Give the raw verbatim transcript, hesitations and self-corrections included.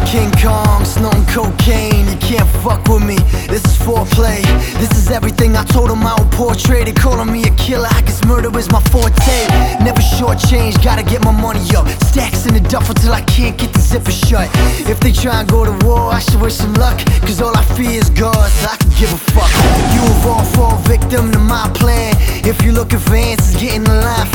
King Kong, snorting cocaine, you can't fuck with me. This is foreplay, this is everything I told them I would portray. They calling me a killer, I guess murder is my forte. Never shortchange, gotta get my money up. Stacks in the duffel till I can't get the zipper shut. If they try and go to war, I should wish some luck, cause all I fear is God, so I can give a fuck. You evolve, fall victim to my plan. If you're looking for answers, get in the line,